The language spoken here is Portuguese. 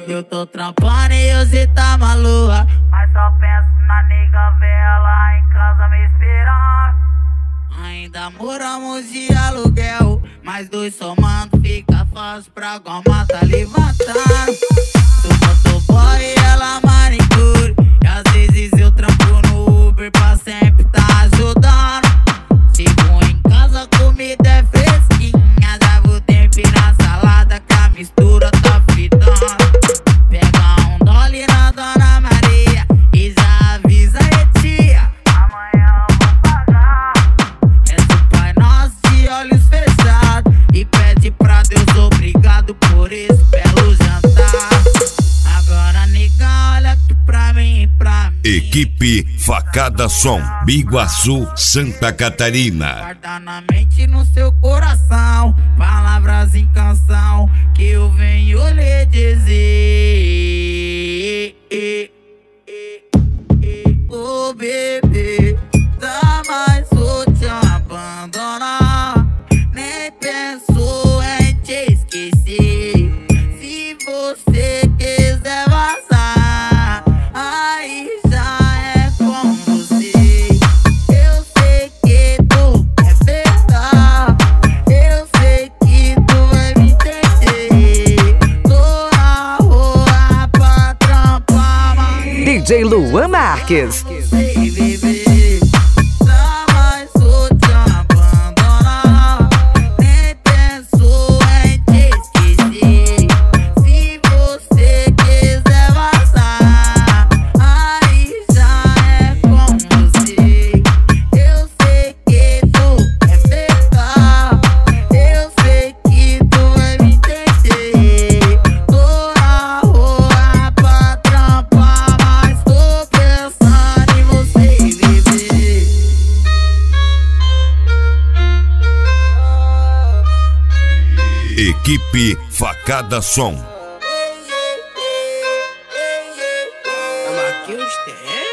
Eu tô trampando e você tá maluca, mas só penso na nega vela em casa me esperando. Ainda moramos de aluguel, mas dois somando fica fácil pra goma tá levantando. Sou motoboy e ela manicure, e às vezes eu trampo no Uber pra sempre tá ajudando. Chego em casa, comida é fresquinha, já vou temperar a salada que a mistura tá fritando. Pega um dolly na Dona Maria e já avisa aí tia, amanhã eu vou pagar. Reza o Pai Nosso de olhos fechados e pede pra Deus obrigado por esse belo jantar. Agora nega, olha aqui pra mim, pra mim. Equipe Facada Som, Biguaçu, Santa Catarina. Guarda na mente e no seu coração palavras em canção que eu venho lhe dizer. Ô bebê, jamais vou te abandonar, nem penso em te esquecer. Se você quiser vazar, aí já é com você. Eu sei que tu quer pegar, eu sei que tu vai me entender. Tô na rua pra trampar, mas DJ Luan Marques. sei, bebê, jamais vou te abandonar, nem penso em te esquecer. Se você quiser vazar, aí já é com você. Eu sei que tu quer pegar, eu sei que tu vai me entender. Tô na rua pra trampar, mas tô pensando em você, bebê. Equipe Facada Som. Ela aqui os